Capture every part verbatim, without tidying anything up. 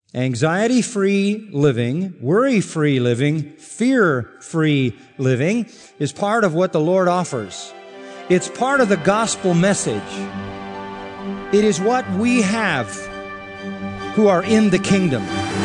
Anxiety-free living, worry-free living, fear-free living is part of what the Lord offers. It's part of the gospel message. It is what we have who are in the kingdom.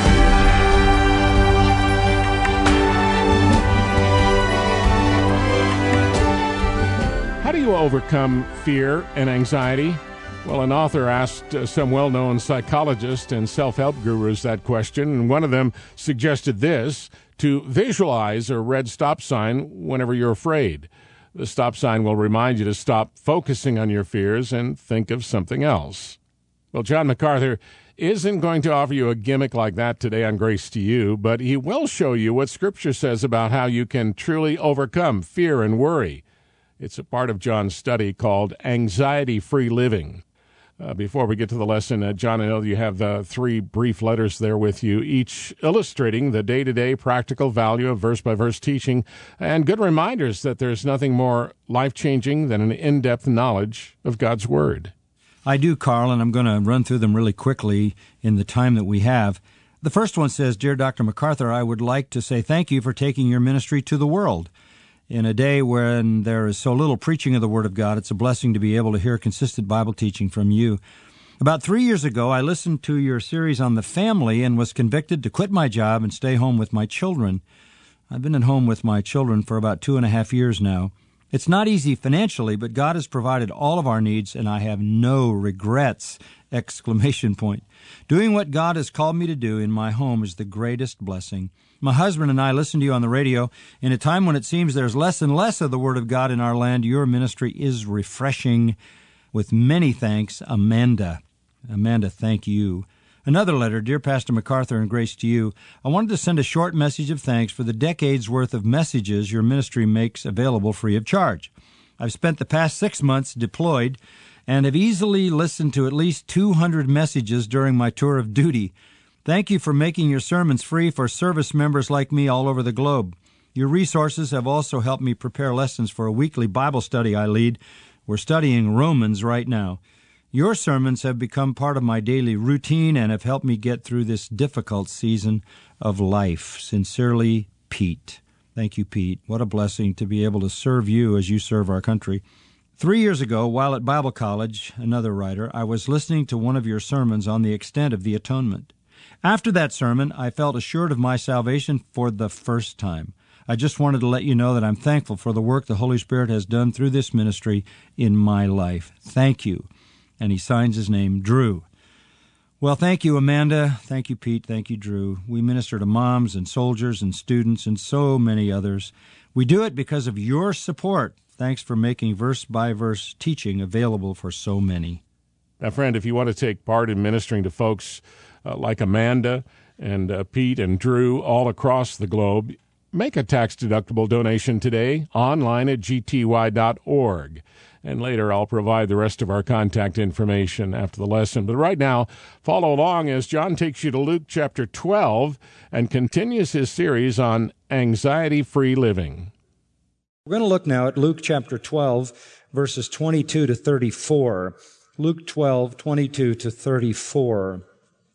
How do you overcome fear and anxiety? Well, an author asked uh, some well-known psychologists and self-help gurus that question, and one of them suggested this: to visualize a red stop sign whenever you're afraid. The stop sign will remind you to stop focusing on your fears and think of something else. Well, John MacArthur isn't going to offer you a gimmick like that today on Grace to You, but he will show you what Scripture says about how you can truly overcome fear and worry. It's a part of John's study called Anxiety-Free Living. Uh, before we get to the lesson, uh, John, I know you have uh, three brief letters there with you, each illustrating the day-to-day practical value of verse-by-verse teaching, and good reminders that there's nothing more life-changing than an in-depth knowledge of God's Word. I do, Carl, and I'm going to run through them really quickly in the time that we have. The first one says, Dear Doctor MacArthur, I would like to say thank you for taking your ministry to the world. In a day when there is so little preaching of the Word of God, it's a blessing to be able to hear consistent Bible teaching from you. About three years ago, I listened to your series on the family and was convicted to quit my job and stay home with my children. I've been at home with my children for about two and a half years now. It's not easy financially, but God has provided all of our needs, and I have no regrets! Exclamation point. Doing what God has called me to do in my home is the greatest blessing. My husband and I listen to you on the radio. In a time when it seems there's less and less of the Word of God in our land, your ministry is refreshing. With many thanks, Amanda. Amanda, thank you. Another letter, Dear Pastor MacArthur, and grace to you. I wanted to send a short message of thanks for the decades worth of messages your ministry makes available free of charge. I've spent the past six months deployed and have easily listened to at least two hundred messages during my tour of duty. Thank you for making your sermons free for service members like me all over the globe. Your resources have also helped me prepare lessons for a weekly Bible study I lead. We're studying Romans right now. Your sermons have become part of my daily routine and have helped me get through this difficult season of life. Sincerely, Pete. Thank you, Pete. What a blessing to be able to serve you as you serve our country. Three years ago, while at Bible college, another writer, I was listening to one of your sermons on the extent of the atonement. After that sermon, I felt assured of my salvation for the first time. I just wanted to let you know that I'm thankful for the work the Holy Spirit has done through this ministry in my life. Thank you. And he signs his name, Drew. Well, thank you, Amanda. Thank you, Pete. Thank you, Drew. We minister to moms and soldiers and students and so many others. We do it because of your support. Thanks for making verse-by-verse teaching available for so many. Now, friend, if you want to take part in ministering to folks uh, like Amanda and uh, Pete and Drew all across the globe, make a tax-deductible donation today online at g t y dot org. And later I'll provide the rest of our contact information after the lesson. But right now, follow along as John takes you to Luke chapter twelve and continues his series on anxiety-free living. We're going to look now at Luke chapter twelve, verses twenty-two to thirty-four. Luke twelve, twenty-two to thirty-four.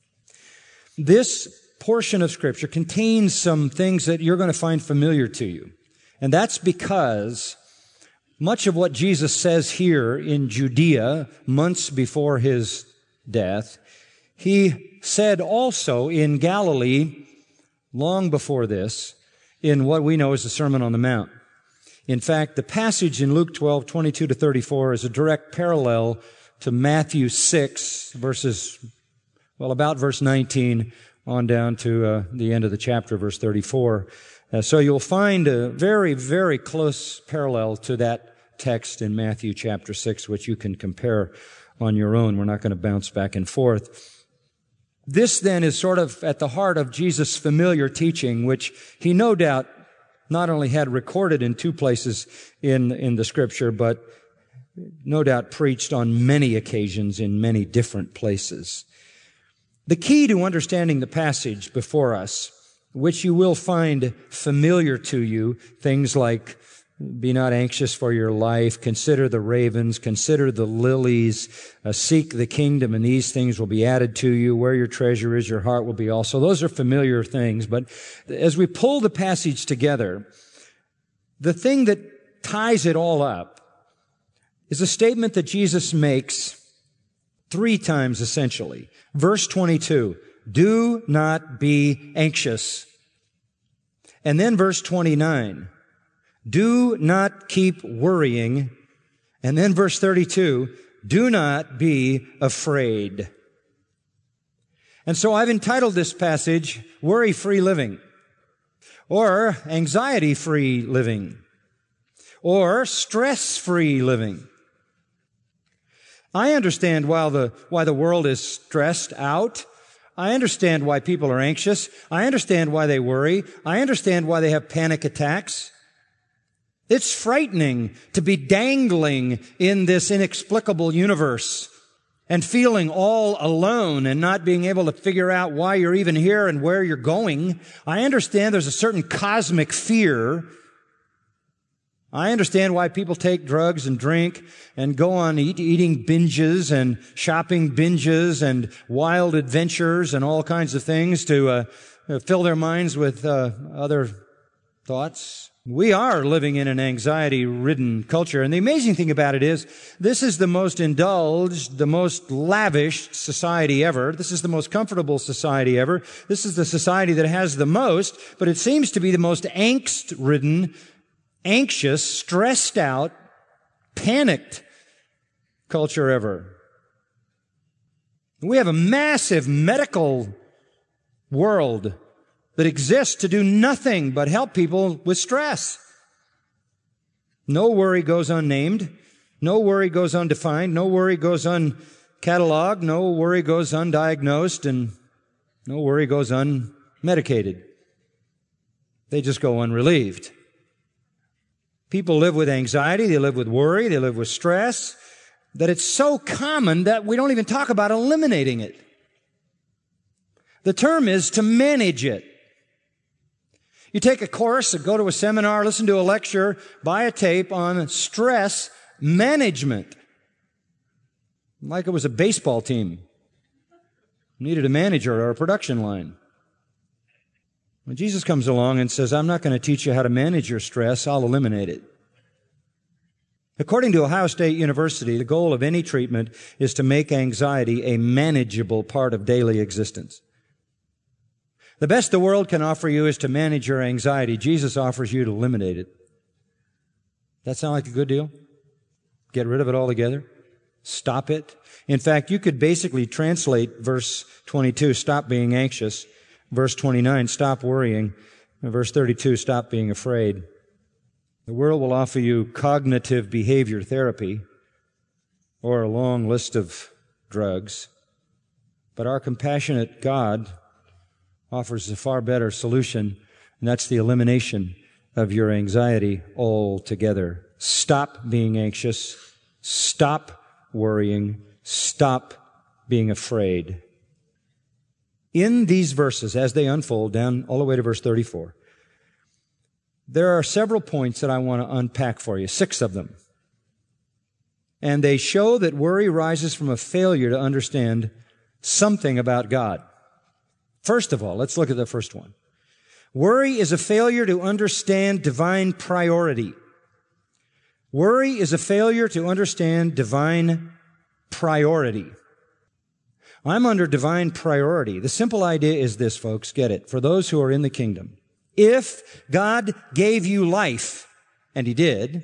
This portion of Scripture contains some things that you're going to find familiar to you. And that's because much of what Jesus says here in Judea, months before his death, he said also in Galilee, long before this, in what we know as the Sermon on the Mount. In fact, the passage in Luke twelve, twenty-two to thirty-four is a direct parallel to Matthew six, verses, well, about verse nineteen on down to uh, the end of the chapter, verse thirty-four. Uh, so you'll find a very, very close parallel to that text in Matthew chapter six, which you can compare on your own. We're not going to bounce back and forth. This then is sort of at the heart of Jesus' familiar teaching, which he no doubt not only had recorded in two places in, in the Scripture, but no doubt preached on many occasions in many different places. The key to understanding the passage before us, which you will find familiar to you, things like Be not anxious for your life. Consider the ravens. Consider the lilies. Uh, seek the kingdom, and these things will be added to you. Where your treasure is, your heart will be also. Those are familiar things. But as we pull the passage together, the thing that ties it all up is a statement that Jesus makes three times essentially. Verse twenty-two, do not be anxious. And then verse twenty-nine, do not keep worrying. And then verse thirty-two, do not be afraid. And so I've entitled this passage, Worry-Free Living, or Anxiety-Free Living, or Stress-Free Living. I understand why the, why the world is stressed out. I understand why people are anxious. I understand why they worry. I understand why they have panic attacks. It's frightening to be dangling in this inexplicable universe and feeling all alone and not being able to figure out why you're even here and where you're going. I understand there's a certain cosmic fear. I understand why people take drugs and drink and go on eat, eating binges and shopping binges and wild adventures and all kinds of things to uh, fill their minds with uh, other thoughts. We are living in an anxiety-ridden culture, and the amazing thing about it is this is the most indulged, the most lavish society ever. This is the most comfortable society ever. This is the society that has the most, but it seems to be the most angst-ridden, anxious, stressed out, panicked culture ever. We have a massive medical world that exists to do nothing but help people with stress. No worry goes unnamed. No worry goes undefined. No worry goes uncatalogued. No worry goes undiagnosed. And no worry goes unmedicated. They just go unrelieved. People live with anxiety, they live with worry, they live with stress, that it's so common that we don't even talk about eliminating it. The term is to manage it. You take a course, go to a seminar, listen to a lecture, buy a tape on stress management. Like it was a baseball team. Needed a manager or a production line. When Jesus comes along and says, I'm not going to teach you how to manage your stress, I'll eliminate it. According to Ohio State University, the goal of any treatment is to make anxiety a manageable part of daily existence. The best the world can offer you is to manage your anxiety. Jesus offers you to eliminate it. That sound like a good deal? Get rid of it altogether? Stop it? In fact, you could basically translate verse twenty-two, stop being anxious. Verse twenty-nine, stop worrying. And verse thirty-two, stop being afraid. The world will offer you cognitive behavior therapy or a long list of drugs. But our compassionate God offers a far better solution, and that's the elimination of your anxiety altogether. Stop being anxious. Stop worrying. Stop being afraid. In these verses, as they unfold down all the way to verse thirty-four, there are several points that I want to unpack for you, six of them. And they show that worry rises from a failure to understand something about God. First of all, let's look at the first one. Worry is a failure to understand divine priority. Worry is a failure to understand divine priority. I'm under divine priority. The simple idea is this, folks, get it, for those who are in the kingdom. If God gave you life, and He did,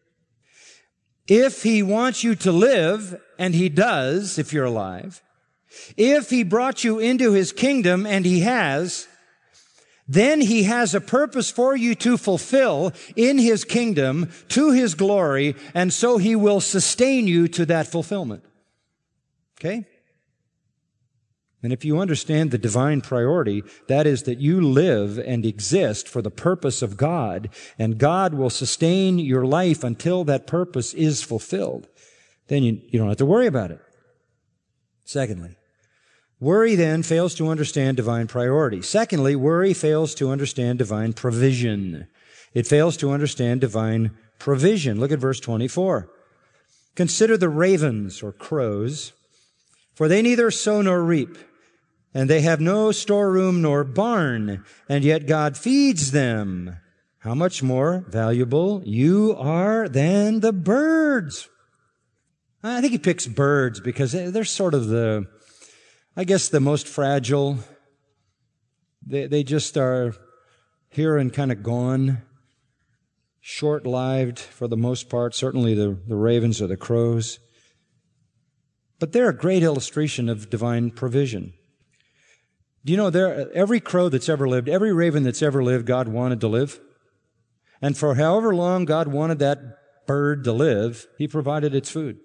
if He wants you to live, and He does, if you're alive, if He brought you into His kingdom, and He has, then He has a purpose for you to fulfill in His kingdom, to His glory, and so He will sustain you to that fulfillment. Okay? And if you understand the divine priority, that is that you live and exist for the purpose of God, and God will sustain your life until that purpose is fulfilled, then you, you don't have to worry about it. Secondly, worry then fails to understand divine priority. Secondly, worry fails to understand divine provision. It fails to understand divine provision. Look at verse twenty-four. Consider the ravens or crows, for they neither sow nor reap, and they have no storeroom nor barn, and yet God feeds them. How much more valuable you are than the birds. I think he picks birds because they're sort of the, I guess, the most fragile. They, they just are here and kind of gone, short-lived for the most part, certainly the, the ravens or the crows. But they're a great illustration of divine provision. Do you know, there, every crow that's ever lived, every raven that's ever lived, God wanted to live. And for however long God wanted that bird to live, He provided its food.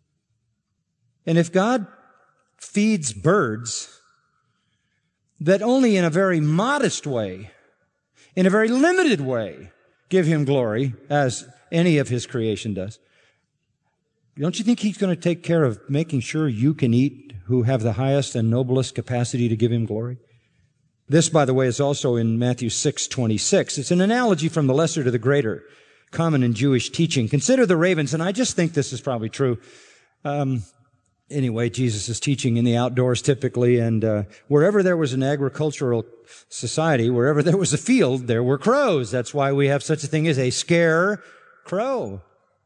And if God feeds birds that only in a very modest way, in a very limited way, give Him glory, as any of His creation does, don't you think He's going to take care of making sure you can eat who have the highest and noblest capacity to give Him glory? This, by the way, is also in Matthew six twenty-six. It's an analogy from the lesser to the greater, common in Jewish teaching. Consider the ravens, and I just think this is probably true. Um, anyway, Jesus is teaching in the outdoors typically, and uh, wherever there was an agricultural society, wherever there was a field, there were crows. That's why we have such a thing as a scarecrow.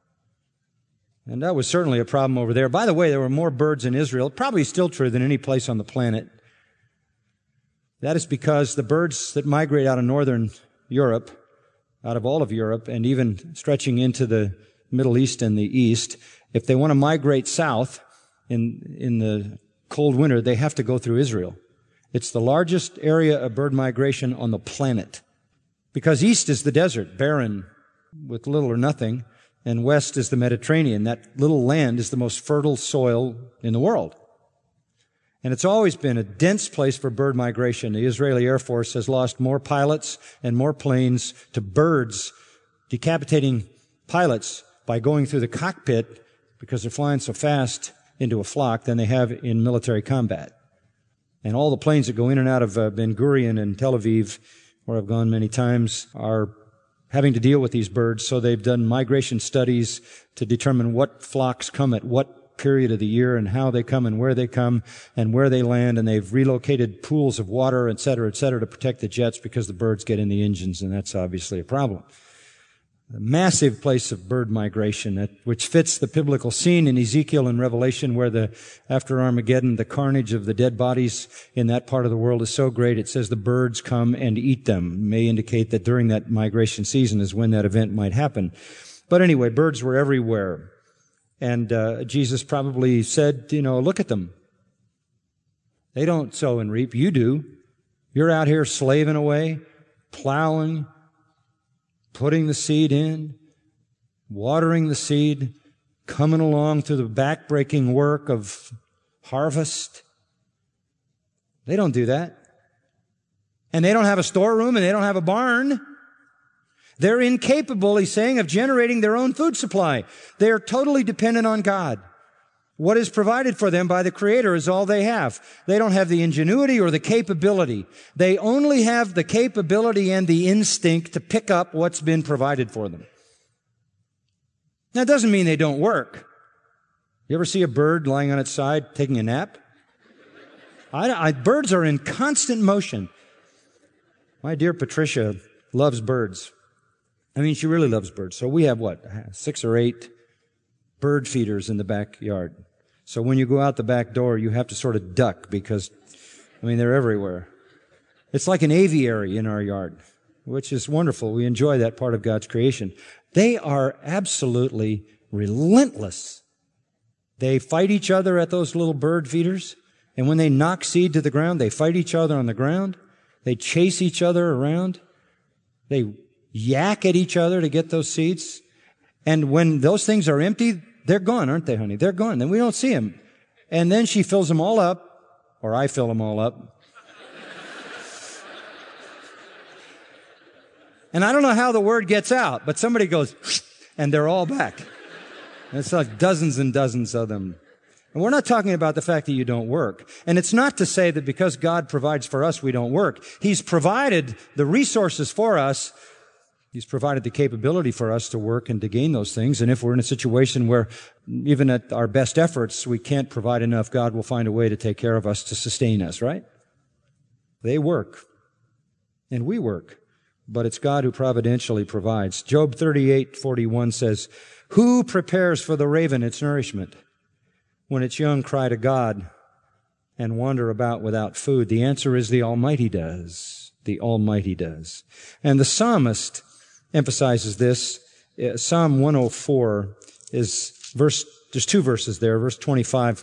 And that was certainly a problem over there. By the way, there were more birds in Israel, probably still true, than any place on the planet. That is because the birds that migrate out of northern Europe, out of all of Europe, and even stretching into the Middle East and the East, if they want to migrate south in, in the cold winter, they have to go through Israel. It's the largest area of bird migration on the planet. Because east is the desert, barren, with little or nothing, and west is the Mediterranean. That little land is the most fertile soil in the world. And it's always been a dense place for bird migration. The Israeli Air Force has lost more pilots and more planes to birds, decapitating pilots by going through the cockpit because they're flying so fast into a flock than they have in military combat. And all the planes that go in and out of uh, Ben Gurion and Tel Aviv, where I've gone many times, are having to deal with these birds. So they've done migration studies to determine what flocks come at what period of the year and how they come and where they come and where they land. And they've relocated pools of water, et cetera, et cetera, to protect the jets because the birds get in the engines, and that's obviously a problem. A massive place of bird migration, which fits the biblical scene in Ezekiel and Revelation, where the, after Armageddon, the carnage of the dead bodies in that part of the world is so great, it says the birds come and eat them. It may indicate that during that migration season is when that event might happen. But anyway, birds were everywhere. And uh, Jesus probably said, you know, look at them. They don't sow and reap. You do. You're out here slaving away, plowing, putting the seed in, watering the seed, coming along through the back-breaking work of harvest. They don't do that. And they don't have a storeroom, and they don't have a barn. They're incapable, he's saying, of generating their own food supply. They are totally dependent on God. What is provided for them by the Creator is all they have. They don't have the ingenuity or the capability. They only have the capability and the instinct to pick up what's been provided for them. That doesn't mean they don't work. You ever see a bird lying on its side taking a nap? I, I, birds are in constant motion. My dear Patricia loves birds. I mean, she really loves birds. So we have, what, six or eight bird feeders in the backyard. So when you go out the back door, you have to sort of duck because, I mean, they're everywhere. It's like an aviary in our yard, which is wonderful. We enjoy that part of God's creation. They are absolutely relentless. They fight each other at those little bird feeders. And when they knock seed to the ground, they fight each other on the ground. They chase each other around. They yak at each other to get those seeds. And when those things are empty, they're gone, aren't they, honey? They're gone. Then we don't see them. And then she fills them all up, or I fill them all up. And I don't know how the word gets out, but somebody goes, and they're all back. And it's like dozens and dozens of them. And we're not talking about the fact that you don't work. And it's not to say that because God provides for us, we don't work. He's provided the resources for us. He's provided the capability for us to work and to gain those things. And if we're in a situation where even at our best efforts, we can't provide enough, God will find a way to take care of us, to sustain us, right? They work. And we work. But it's God who providentially provides. Job thirty-eight forty-one says, "Who prepares for the raven its nourishment when its young cry to God and wander about without food?" The answer is the Almighty does. The Almighty does. And the psalmist emphasizes this. Psalm one oh four is verse, there's two verses there, verse twenty-five.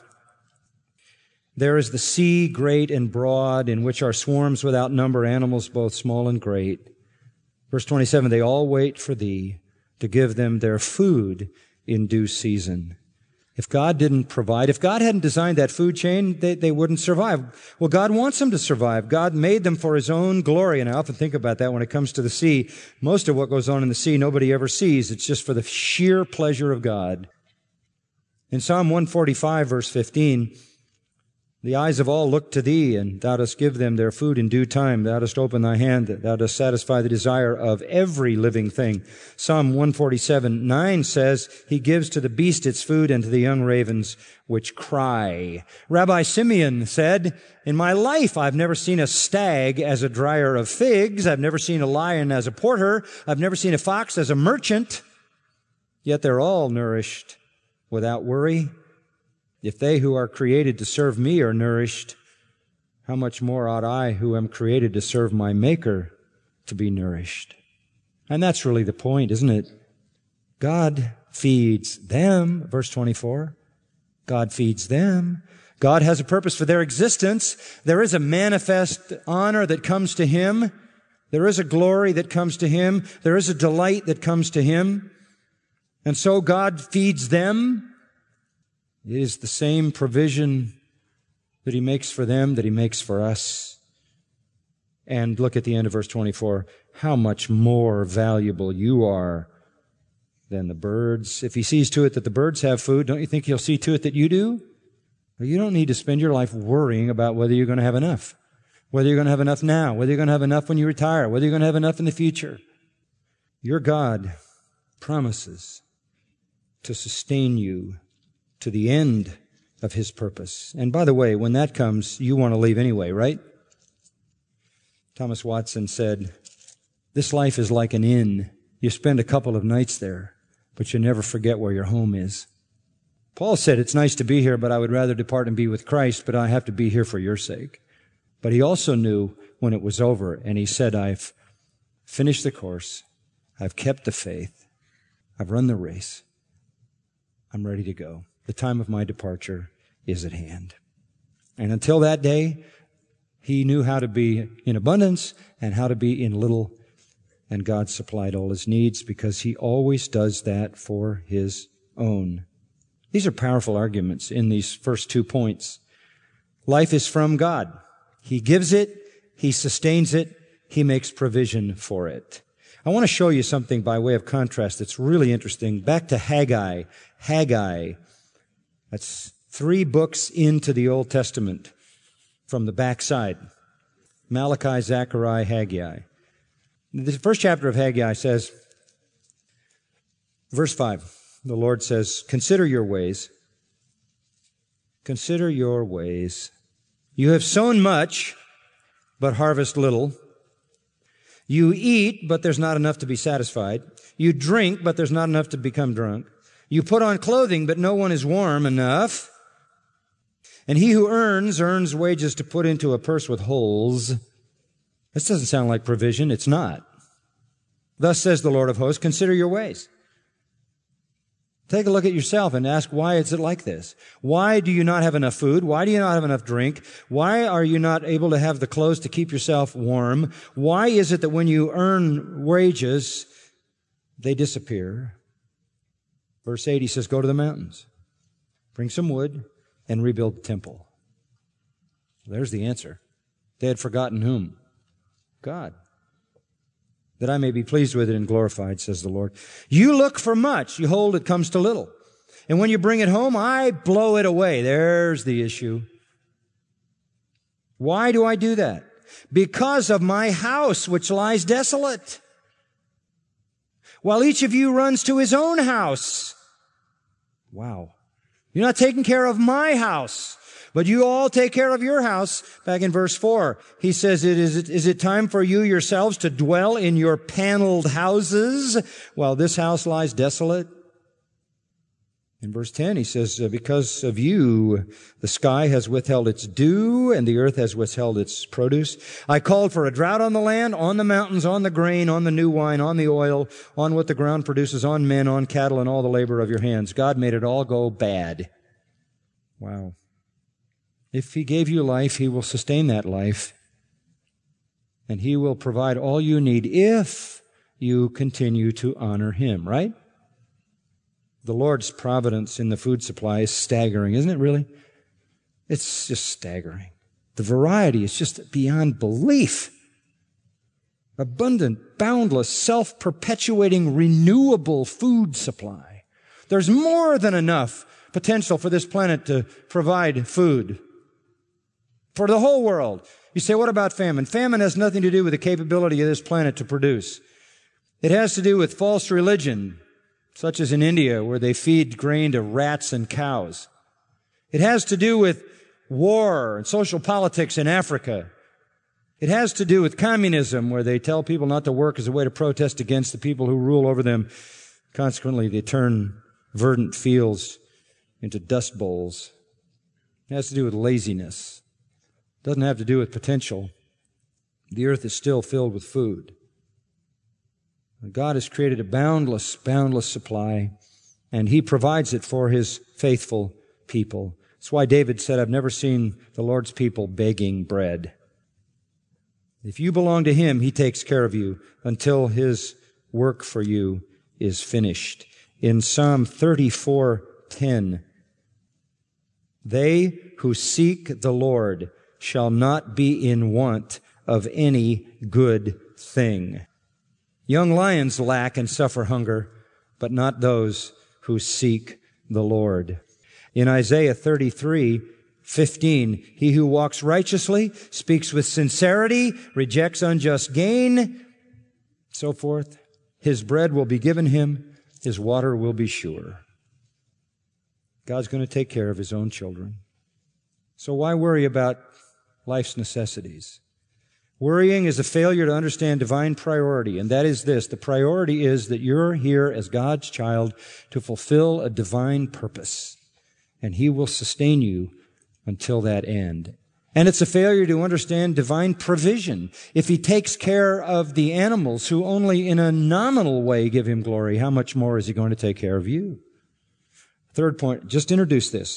"There is the sea great and broad, in which are swarms without number, animals both small and great." Verse twenty-seven, "They all wait for thee to give them their food in due season." If God didn't provide, if God hadn't designed that food chain, they, they wouldn't survive. Well, God wants them to survive. God made them for His own glory. And I often think about that when it comes to the sea. Most of what goes on in the sea, nobody ever sees. It's just for the sheer pleasure of God. In Psalm one forty-five, verse fifteen, "The eyes of all look to thee, and thou dost give them their food in due time. Thou dost open thy hand, thou dost satisfy the desire of every living thing." Psalm one forty-seven, nine says, "He gives to the beast its food, and to the young ravens which cry." Rabbi Simeon said, "In my life I've never seen a stag as a dryer of figs. I've never seen a lion as a porter. I've never seen a fox as a merchant. Yet they're all nourished without worry. If they who are created to serve me are nourished, how much more ought I, who am created to serve my Maker, to be nourished?" And that's really the point, isn't it? God feeds them, verse twenty-four. God feeds them. God has a purpose for their existence. There is a manifest honor that comes to Him. There is a glory that comes to Him. There is a delight that comes to Him. And so God feeds them. It is the same provision that He makes for them that He makes for us. And look at the end of verse twenty-four. How much more valuable you are than the birds. If He sees to it that the birds have food, don't you think He'll see to it that you do? Well, you don't need to spend your life worrying about whether you're going to have enough, whether you're going to have enough now, whether you're going to have enough when you retire, whether you're going to have enough in the future. Your God promises to sustain you to the end of His purpose. And by the way, when that comes, you want to leave anyway, right? Thomas Watson said, "This life is like an inn. You spend a couple of nights there, but you never forget where your home is." Paul said, "It's nice to be here, but I would rather depart and be with Christ, but I have to be here for your sake." But he also knew when it was over, and he said, "I've finished the course. I've kept the faith. I've run the race. I'm ready to go. The time of my departure is at hand." And until that day, he knew how to be in abundance and how to be in little, and God supplied all his needs because He always does that for His own. These are powerful arguments in these first two points. Life is from God. He gives it, He sustains it, He makes provision for it. I want to show you something by way of contrast that's really interesting. Back to Haggai. Haggai. That's three books into the Old Testament from the backside. Malachi, Zechariah, Haggai. The first chapter of Haggai says, verse five, the Lord says, "Consider your ways. Consider your ways. You have sown much, but harvest little. You eat, but there's not enough to be satisfied. You drink, but there's not enough to become drunk. You put on clothing, but no one is warm enough. And he who earns, earns wages to put into a purse with holes." This doesn't sound like provision. It's not. "Thus says the Lord of hosts, consider your ways." Take a look at yourself and ask, why is it like this? Why do you not have enough food? Why do you not have enough drink? Why are you not able to have the clothes to keep yourself warm? Why is it that when you earn wages, they disappear? Verse eight, he says, "Go to the mountains, bring some wood, and rebuild the temple." There's the answer. They had forgotten whom? God. "That I may be pleased with it and glorified, says the Lord. You look for much. You hold it comes to little. And when you bring it home, I blow it away." There's the issue. Why do I do that? "Because of my house, which lies desolate." while each of you runs to his own house. Wow. You're not taking care of my house, but you all take care of your house. Back in verse four, he says, it is, is it time for you yourselves to dwell in your paneled houses while this house lies desolate? In verse ten, he says, because of you, the sky has withheld its dew and the earth has withheld its produce. I called for a drought on the land, on the mountains, on the grain, on the new wine, on the oil, on what the ground produces, on men, on cattle, and all the labor of your hands. God made it all go bad. Wow. If he gave you life, he will sustain that life. And he will provide all you need if you continue to honor him, right? The Lord's providence in the food supply is staggering, isn't it really? It's just staggering. The variety is just beyond belief. Abundant, boundless, self-perpetuating, renewable food supply. There's more than enough potential for this planet to provide food for the whole world. You say, what about famine? Famine has nothing to do with the capability of this planet to produce. It has to do with false religion, such as in India, where they feed grain to rats and cows. It has to do with war and social politics in Africa. It has to do with communism, where they tell people not to work as a way to protest against the people who rule over them. Consequently, they turn verdant fields into dust bowls. It has to do with laziness. It doesn't have to do with potential. The earth is still filled with food. God has created a boundless, boundless supply, and he provides it for his faithful people. That's why David said, I've never seen the Lord's people begging bread. If you belong to him, he takes care of you until his work for you is finished. In Psalm thirty-four ten, they who seek the Lord shall not be in want of any good thing. Young lions lack and suffer hunger, but not those who seek the Lord. In Isaiah thirty-three fifteen, he who walks righteously, speaks with sincerity, rejects unjust gain, so forth, his bread will be given him, his water will be sure. God's going to take care of his own children. So why worry about life's necessities? Worrying is a failure to understand divine priority, and that is this. The priority is that you're here as God's child to fulfill a divine purpose, and he will sustain you until that end. And it's a failure to understand divine provision. If he takes care of the animals who only in a nominal way give him glory, how much more is he going to take care of you? Third point, just introduce this.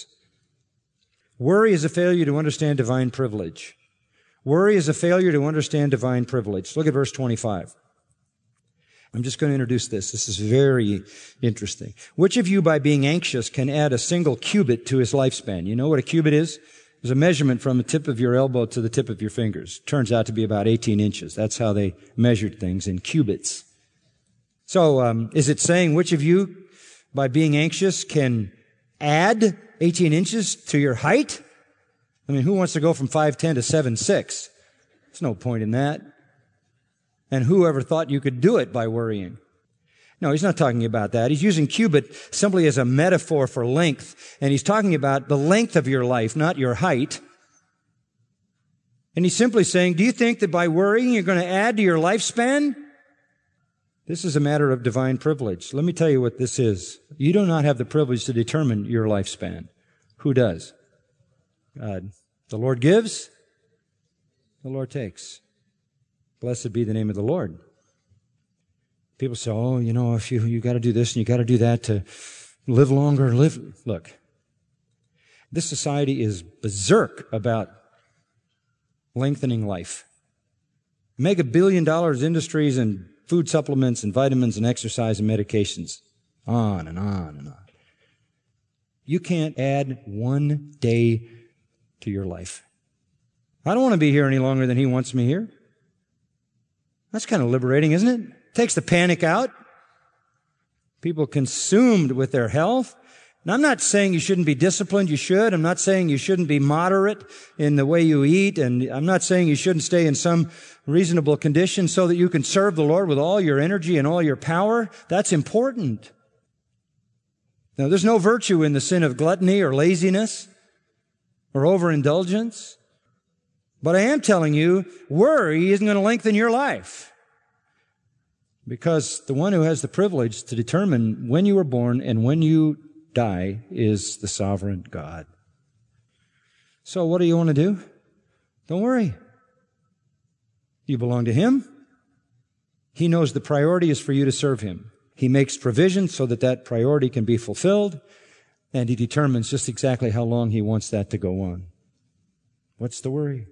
Worry is a failure to understand divine privilege. Worry is a failure to understand divine privilege. Look at verse twenty-five. I'm just going to introduce this. This is very interesting. Which of you, by being anxious, can add a single cubit to his lifespan? You know what a cubit is? It's a measurement from the tip of your elbow to the tip of your fingers. Turns out to be about eighteen inches. That's how they measured things, in cubits. So, um, is it saying which of you, by being anxious, can add eighteen inches to your height? I mean, who wants to go from five ten to seven six? There's no point in that. And whoever thought you could do it by worrying? No, he's not talking about that. He's using cubit simply as a metaphor for length. And he's talking about the length of your life, not your height. And he's simply saying, do you think that by worrying you're going to add to your lifespan? This is a matter of divine privilege. Let me tell you what this is. You do not have the privilege to determine your lifespan. Who does? God. The Lord gives, the Lord takes. Blessed be the name of the Lord. People say, oh, you know, if you, you got to do this and you got to do that to live longer, live. Look, this society is berserk about lengthening life. Mega billion dollars industries and food supplements and vitamins and exercise and medications. On and on and on. You can't add one day to your life. I don't want to be here any longer than he wants me here. That's kind of liberating, isn't it? Takes the panic out. People consumed with their health. And I'm not saying you shouldn't be disciplined. You should. I'm not saying you shouldn't be moderate in the way you eat. And I'm not saying you shouldn't stay in some reasonable condition so that you can serve the Lord with all your energy and all your power. That's important. Now, there's no virtue in the sin of gluttony or laziness or overindulgence. But I am telling you, worry isn't going to lengthen your life. Because the one who has the privilege to determine when you were born and when you die is the sovereign God. So what do you want to do? Don't worry. You belong to Him. He knows the priority is for you to serve Him. He makes provision so that that priority can be fulfilled, and He determines just exactly how long He wants that to go on. What's the worry?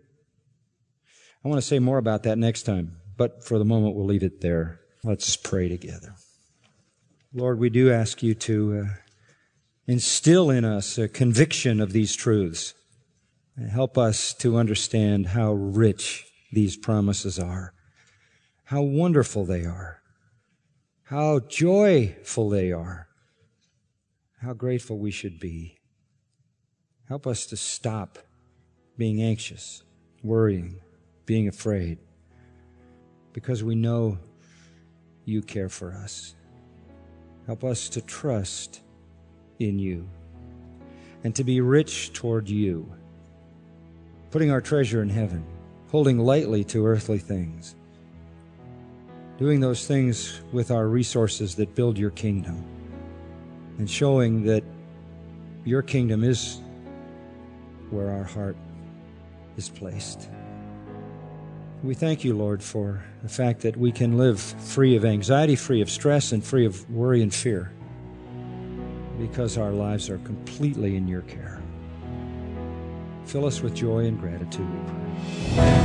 I want to say more about that next time, but for the moment we'll leave it there. Let's pray together. Lord, we do ask you to uh, instill in us a conviction of these truths and help us to understand how rich these promises are, how wonderful they are, how joyful they are, how grateful we should be. Help us to stop being anxious, worrying, being afraid, because we know you care for us. Help us to trust in you and to be rich toward you, putting our treasure in heaven, holding lightly to earthly things, doing those things with our resources that build your kingdom, and showing that your kingdom is where our heart is placed. We thank you, Lord, for the fact that we can live free of anxiety, free of stress, and free of worry and fear, because our lives are completely in your care. Fill us with joy and gratitude, we pray.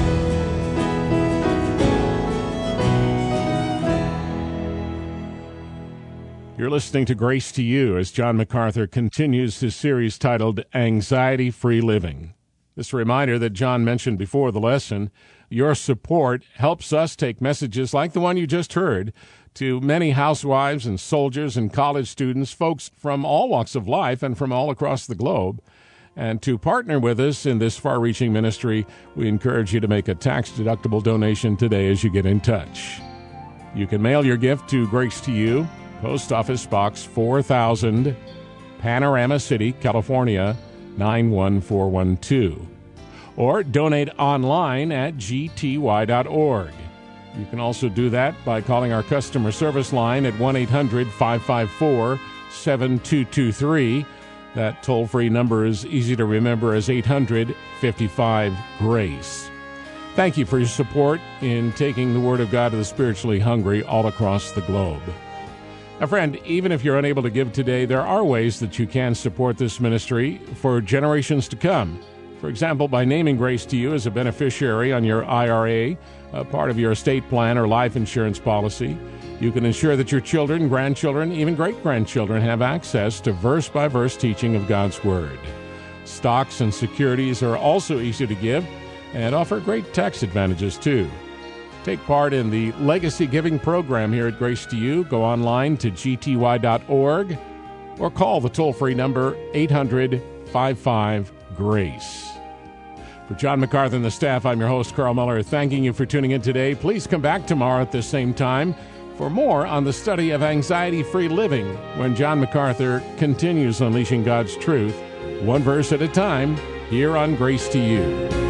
You're listening to Grace to You as John MacArthur continues his series titled Anxiety-Free Living. This reminder that John mentioned before the lesson, your support helps us take messages like the one you just heard to many housewives and soldiers and college students, folks from all walks of life and from all across the globe. And to partner with us in this far-reaching ministry, we encourage you to make a tax-deductible donation today as you get in touch. You can mail your gift to Grace to You, Post Office Box four thousand, Panorama City, California, nine one four one two. Or donate online at g t y dot org. You can also do that by calling our customer service line at one eight hundred five five four seven two two three. That toll-free number is easy to remember as eight hundred fifty-five GRACE. Thank you for your support in taking the Word of God to the spiritually hungry all across the globe. Now, friend, even if you're unable to give today, there are ways that you can support this ministry for generations to come. For example, by naming Grace to You as a beneficiary on your I R A, a part of your estate plan or life insurance policy, you can ensure that your children, grandchildren, even great-grandchildren have access to verse-by-verse teaching of God's Word. Stocks and securities are also easy to give and offer great tax advantages, too. Take part in the Legacy Giving program here at Grace to You. Go online to g t y dot org or call the toll-free number eight hundred five five GRACE. For John MacArthur and the staff, I'm your host, Carl Miller, thanking you for tuning in today. Please come back tomorrow at the same time for more on the study of anxiety-free living when John MacArthur continues unleashing God's truth, one verse at a time, here on Grace to You.